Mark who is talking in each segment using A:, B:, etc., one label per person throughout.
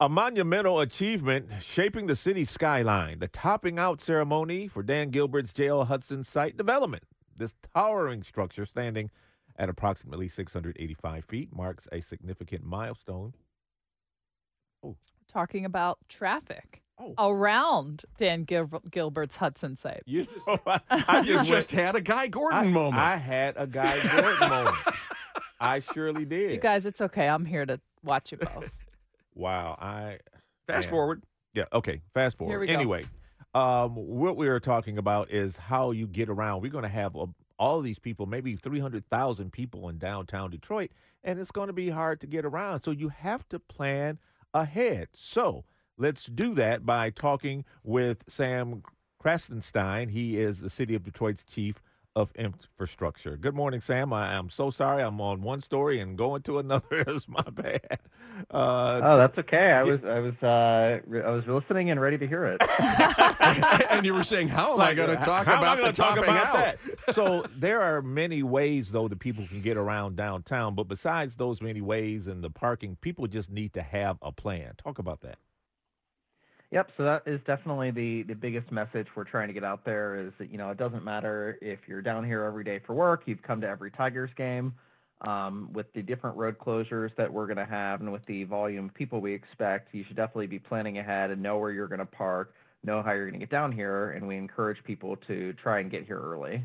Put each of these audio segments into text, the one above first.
A: A monumental achievement shaping the city's skyline, the topping out ceremony for Dan Gilbert's J.L. Hudson site development. This towering structure, standing at approximately 685 feet, marks a significant milestone. Oh,
B: Talking about traffic
A: oh.
B: around Dan Gilbert's Hudson site.
A: You just,
C: You just had a Guy Gordon moment.
A: I had a Guy Gordon moment. I surely did.
B: You guys, it's okay. I'm here to watch you both.
A: Wow.
C: Fast
A: man.
C: forward.
A: Yeah, okay. Fast forward.
B: Here we go.
A: Anyway, what we are talking about is how you get around. We're going to have all of these people, maybe 300,000 people in downtown Detroit, and it's going to be hard to get around. So you have to plan ahead. So let's do that by talking with Sam Krastenstein. He is the City of Detroit's Chief of Infrastructure. Good morning, Sam. I'm so sorry. I'm on one story and going to another. It's my bad.
D: That's okay. I was listening and ready to hear it.
C: And you were saying, how am I going to talk about the topping out?
A: That? So there are many ways, though, that people can get around downtown. But besides those many ways and the parking, people just need to have a plan. Talk about that.
D: Yep, so that is definitely the biggest message we're trying to get out there is that, it doesn't matter if you're down here every day for work, you've come to every Tigers game, with the different road closures that we're going to have and with the volume of people we expect, you should definitely be planning ahead and know where you're going to park, know how you're going to get down here, and we encourage people to try and get here early.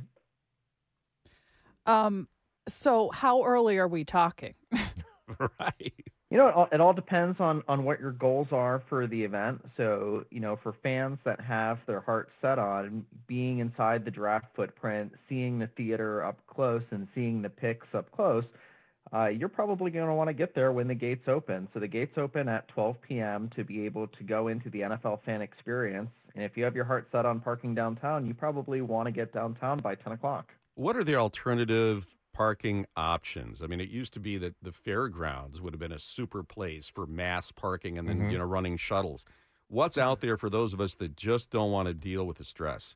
B: So how early are we talking?
A: Right.
D: It all depends on what your goals are for the event. So, for fans that have their heart set on being inside the draft footprint, seeing the theater up close and seeing the picks up close, you're probably going to want to get there when the gates open. So the gates open at 12 p.m. to be able to go into the NFL fan experience. And if you have your heart set on parking downtown, you probably want to get downtown by 10 o'clock.
C: What are the alternative parking options? I mean, it used to be that the fairgrounds would have been a super place for mass parking and then, running shuttles. What's out there for those of us that just don't want to deal with the stress?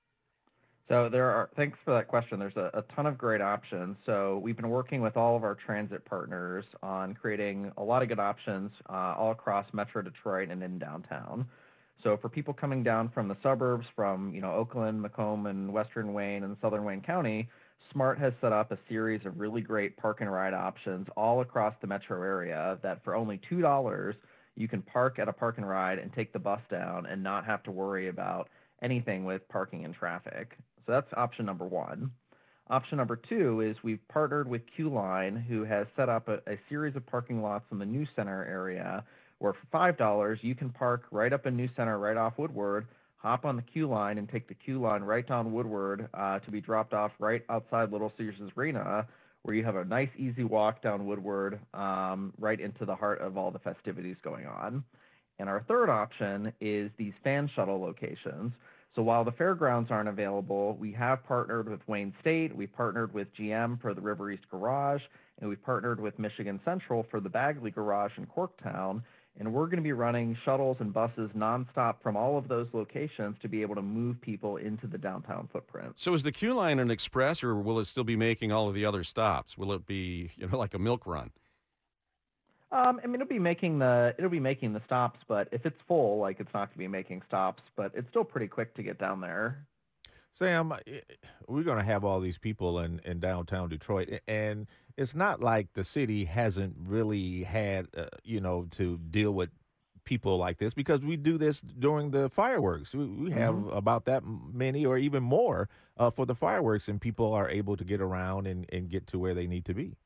D: So thanks for that question. There's a ton of great options. So we've been working with all of our transit partners on creating a lot of good options all across Metro Detroit and in downtown. So for people coming down from the suburbs, from Oakland, Macomb, and Western Wayne and Southern Wayne County, SMART has set up a series of really great park and ride options all across the metro area that for only $2, you can park at a park and ride and take the bus down and not have to worry about anything with parking and traffic. So that's option number one. Option number two is we've partnered with Q-Line, who has set up a series of parking lots in the New Center area where for $5, you can park right up in New Center, right off Woodward, hop on the Q line and take the Q line right down Woodward to be dropped off right outside Little Caesars Arena, where you have a nice, easy walk down Woodward right into the heart of all the festivities going on. And our third option is these fan shuttle locations. So while the fairgrounds aren't available, we have partnered with Wayne State, we partnered with GM for the River East Garage, and we partnered with Michigan Central for the Bagley Garage in Corktown. And we're going to be running shuttles and buses nonstop from all of those locations to be able to move people into the downtown footprint.
C: So is the Q line an express, or will it still be making all of the other stops? Will it be, like a milk run?
D: It'll be making the stops, but if it's full, it's not going to be making stops. But it's still pretty quick to get down there.
A: Sam, we're going to have all these people in downtown Detroit, and it's not like the city hasn't really had, to deal with people like this, because we do this during the fireworks. We have about that many or even more for the fireworks, and people are able to get around and get to where they need to be.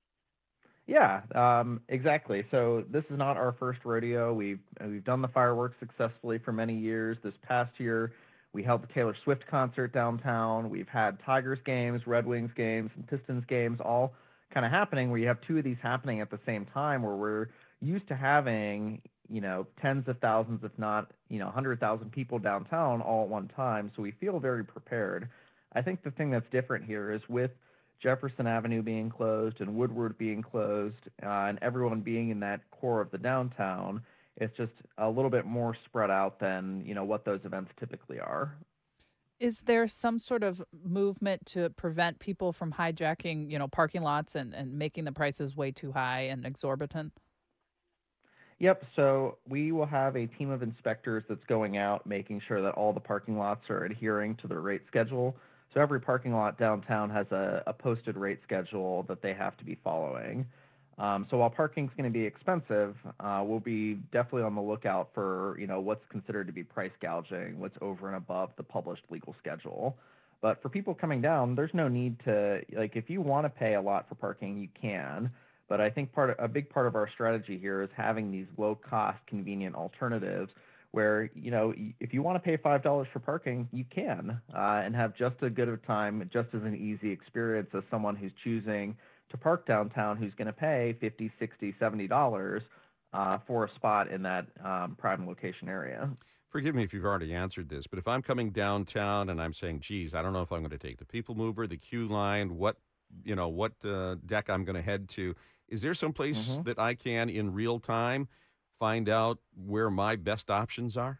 D: Yeah, exactly. So this is not our first rodeo. We've done the fireworks successfully for many years. This past year, we held the Taylor Swift concert downtown. We've had Tigers games, Red Wings games, and Pistons games all kind of happening, where you have two of these happening at the same time, where we're used to having, tens of thousands, if not, 100,000 people downtown all at one time. So we feel very prepared. I think the thing that's different here is with Jefferson Avenue being closed and Woodward being closed and everyone being in that core of the downtown, it's just a little bit more spread out than, what those events typically are.
B: Is there some sort of movement to prevent people from hijacking, parking lots and making the prices way too high and exorbitant?
D: Yep. So we will have a team of inspectors that's going out, making sure that all the parking lots are adhering to the rate schedule. So every parking lot downtown has a posted rate schedule that they have to be following. So while parking's going to be expensive, we'll be definitely on the lookout for what's considered to be price gouging, what's over and above the published legal schedule. But for people coming down, there's no need to like if you want to pay a lot for parking, you can. But I think a big part of our strategy here is having these low cost, convenient alternatives where, if you want to pay $5 for parking, you can, and have just as good of a time, just as an easy experience as someone who's choosing to park downtown who's going to pay 50, 60, $70 for a spot in that prime location area.
C: Forgive me if you've already answered this, but if I'm coming downtown and I'm saying, geez, I don't know if I'm going to take the People Mover, the Q line, what deck I'm going to head to, is there some place that I can, in real time, find out where my best options are?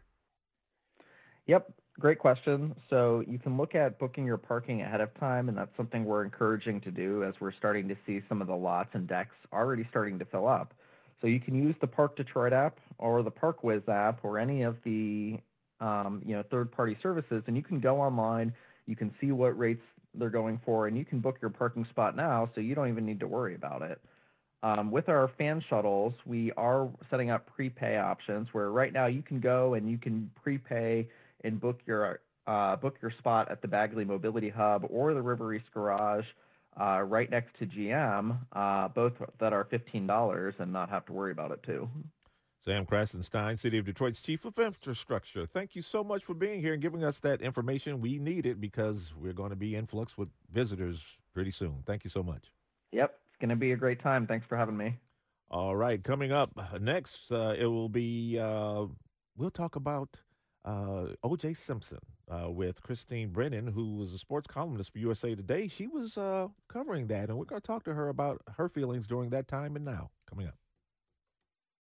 D: Yep, great question. So you can look at booking your parking ahead of time, and that's something we're encouraging to do as we're starting to see some of the lots and decks already starting to fill up. So you can use the Park Detroit app or the ParkWiz app or any of the third-party services, and you can go online. You can see what rates they're going for, and you can book your parking spot now, so you don't even need to worry about it. With our fan shuttles, we are setting up prepay options where right now you can go and you can prepay and book your spot at the Bagley Mobility Hub or the River East Garage right next to GM, both that are $15 and not have to worry about it too.
A: Sam Krassenstein, City of Detroit's Chief of Infrastructure. Thank you so much for being here and giving us that information. We need it because we're going to be in flux with visitors pretty soon. Thank you so much.
D: Yep. Going to be a great time. Thanks for having me.
A: All right. Coming up next, it will be, we'll talk about O.J. Simpson with Christine Brennan, who was a sports columnist for USA Today. She was covering that, and we're going to talk to her about her feelings during that time and now. Coming up.